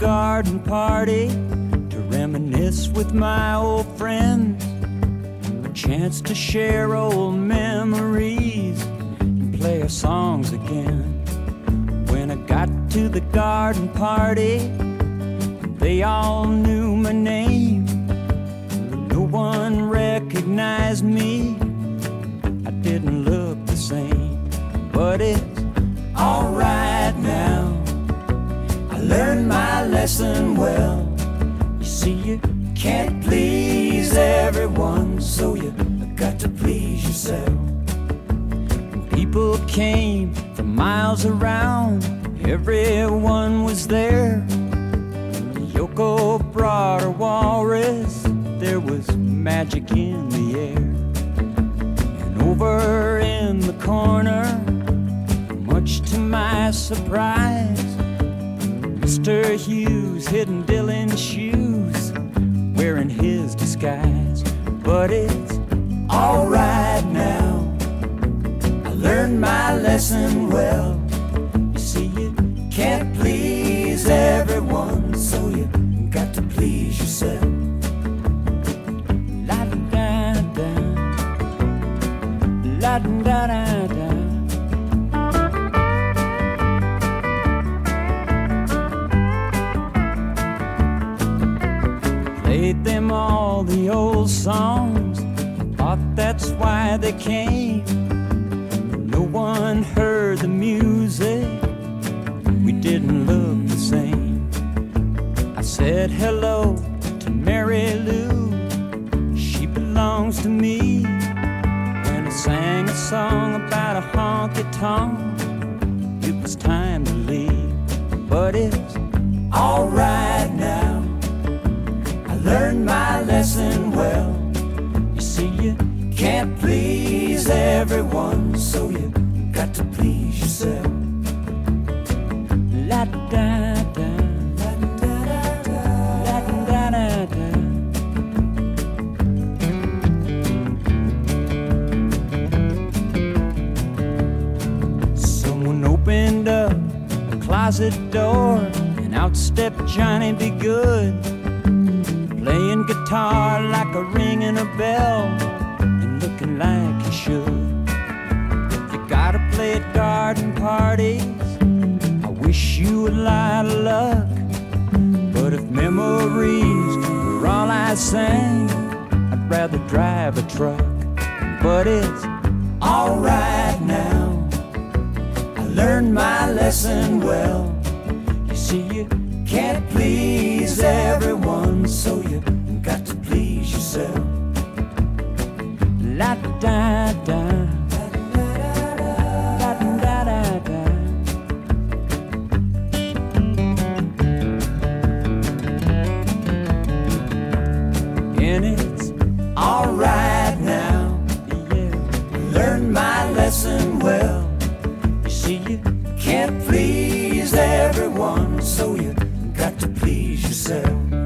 garden party to reminisce with my old friends, a chance to share old memories and play our songs again. When I got to the garden party, they all knew my name, but no one recognized me. I didn't look the same, but it's alright now. I learned my lesson well. You see, you can't please everyone, so you got to please yourself. And people came from miles around, everyone was there. Yoko brought her walrus, there was magic in the air. And over in the corner, much to my surprise, Mr. Hughes hidden Dylan's shoes, wearing his disguise. But it's alright now, I learned my lesson well. You see, you can't please everyone, so you got to please yourself. La da da da, la da da da. Played them all the old songs, thought that's why they came. No one heard the music, we didn't look the same. I said hello to Mary Lou, she belongs to me. When I sang a song about a honky-tonk, it was time to leave. But it's alright now, I learned my lesson well. You see, you can't please everyone, so you got to please yourself. La da da, la da da, la da da da. Someone opened up a closet door, and out stepped Johnny Be Good, playing guitar like a ringing a bell, and looking like he should. If you gotta play at garden parties, I wish you a lot of luck. But if memories were all I sang, I'd rather drive a truck. But it's alright now, I learned my lesson well. You see, you can't please everyone, so you got to please yourself. La da da, la da da da. And it's alright now, yeah, learned my lesson well. You see, you can't please everyone, so you got to please yourself.